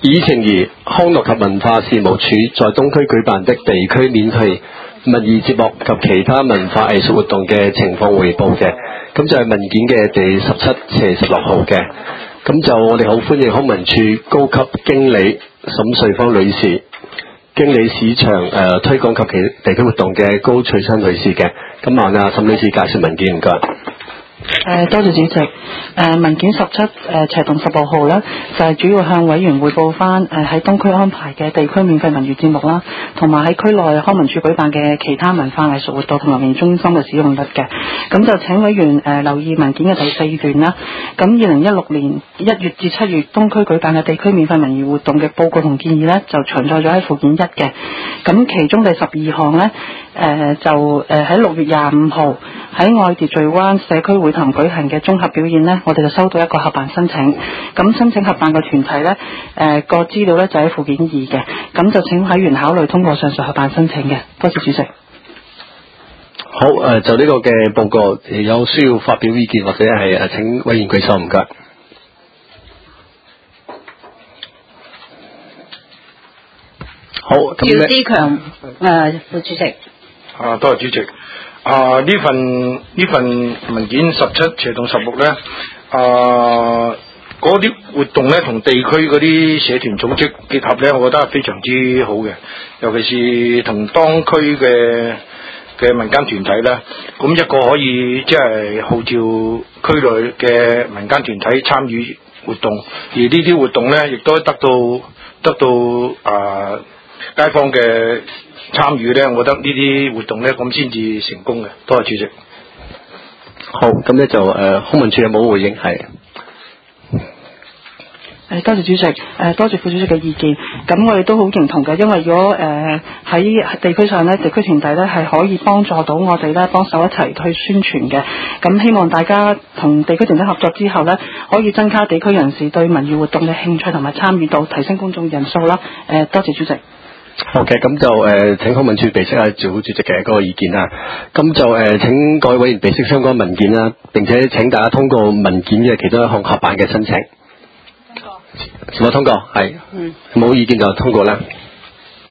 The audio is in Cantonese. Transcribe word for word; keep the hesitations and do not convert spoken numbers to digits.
以情儀康樂及文化事務處在東區舉辦的地區免費文娛節目及其他文化藝術活動嘅情況彙報嘅，咁就係文件嘅第十七斜十六號嘅。咁就我哋好歡迎康文署高級經理沈瑞芳女士、經理市場誒、呃、推廣及其地區活動嘅高翠珊女士嘅。咁麻煩沈女士介紹文件，唔該。 誒多謝主席。誒、呃、文件十七誒斜棟十六號咧，就係、是、主要向委員匯報翻誒喺東區安排嘅地區免費文娛節目啦，同埋喺區內康文署舉辦嘅其他文化藝術活動同埋文娛中心嘅使用率嘅。咁就請委員誒、呃、留意文件嘅第四段啦。咁二零一六年一月至七月東區舉辦嘅地區免費文娛活動嘅報告同建議咧，就詳載咗喺附件一嘅。咁其中第十二項咧，誒、呃、就誒喺六月廿五號喺愛秩序灣社區會堂舉行嘅綜合表演呢，我哋就收到一個合辦申請。咁申請合辦嘅團體呢，誒、呃、個資料呢就喺附件二嘅。咁就請委員考慮通過上述合辦申請嘅。多謝主席。 好，誒、呃、就呢個嘅報告有需要發表意見或者係誒請委員舉手，唔該。好， 姚志強誒副主席。 啊，多謝主席。啊！呢份呢份文件十七斜棟十六咧，啊嗰啲活動咧同地區嗰啲社團組織結合咧，我覺得係非常之好嘅。尤其是同當區嘅嘅民間團體咧，咁一個可以即係號召區內嘅民間團體參與活動，而呢啲活動咧亦都得到得到啊街坊嘅參與咧，我覺得呢啲活動咧咁先至成功嘅。多謝主席。 好，咁咧就誒康文署有冇回應？係。 誒多謝主席，誒多謝副主席嘅意見。咁我哋都好認同嘅，因為如果誒喺、呃、地區上咧，地區團體咧係可以幫助到我哋咧，幫手一齊去宣傳嘅。咁希望大家同地區團體合作之後咧，可以增加地區人士對文娛活動嘅興趣同埋參與度，提升觀眾人數啦。誒、呃、多謝主席。 好嘅，咁就誒、呃、請康文署備悉啊趙主席嘅嗰個意見啦。咁就誒、呃、請各位委員備悉相關文件啦，並且請大家通過文件嘅其中一項合辦嘅申請。通過。是否通過？係。嗯。冇意見就通過啦。